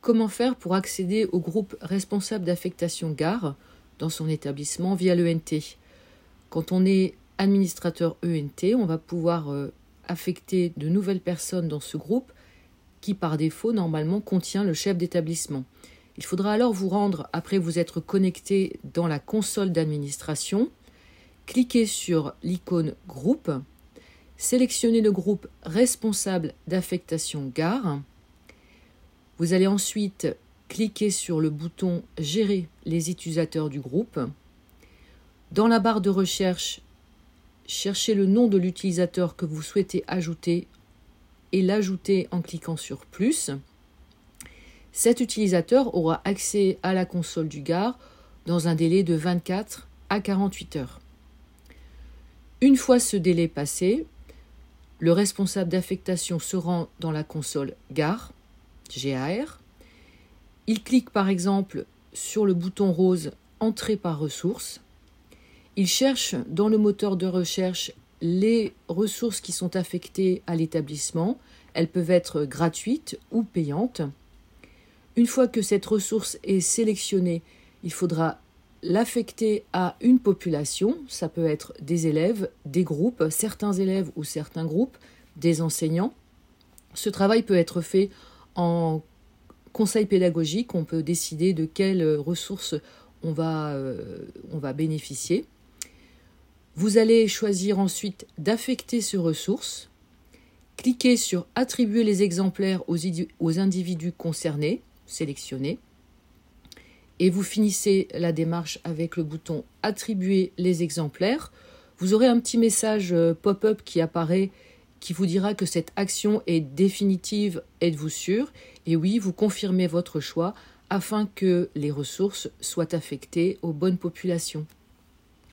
Comment faire pour accéder au groupe responsable d'affectation gare dans son établissement via l'ENT? Quand on est administrateur ENT, on va pouvoir affecter de nouvelles personnes dans ce groupe qui, par défaut, normalement contient le chef d'établissement. Il faudra alors vous rendre, après vous être connecté dans la console d'administration, cliquez sur l'icône groupe, sélectionnez le groupe responsable d'affectation gare. Vous allez ensuite cliquer sur le bouton « Gérer les utilisateurs du groupe ». Dans la barre de recherche, cherchez le nom de l'utilisateur que vous souhaitez ajouter et l'ajouter en cliquant sur « Plus ». Cet utilisateur aura accès à la console du gare dans un délai de 24 à 48 heures. Une fois ce délai passé, le responsable d'affectation se rend dans la console gare, GAR. Il clique par exemple sur le bouton rose « Entrée par ressources ». Il cherche dans le moteur de recherche les ressources qui sont affectées à l'établissement. Elles peuvent être gratuites ou payantes. Une fois que cette ressource est sélectionnée, il faudra l'affecter à une population. Ça peut être des élèves, des groupes, certains élèves ou certains groupes, des enseignants. Ce travail peut être fait en conseil pédagogique. On peut décider de quelles ressources on va bénéficier. Vous allez choisir ensuite d'affecter ces ressources. Cliquez sur « Attribuer les exemplaires aux individus concernés », sélectionnez. Et vous finissez la démarche avec le bouton « Attribuer les exemplaires ». Vous aurez un petit message pop-up qui apparaît qui vous dira que cette action est définitive. Êtes-vous sûr? Et oui, vous confirmez votre choix afin que les ressources soient affectées aux bonnes populations.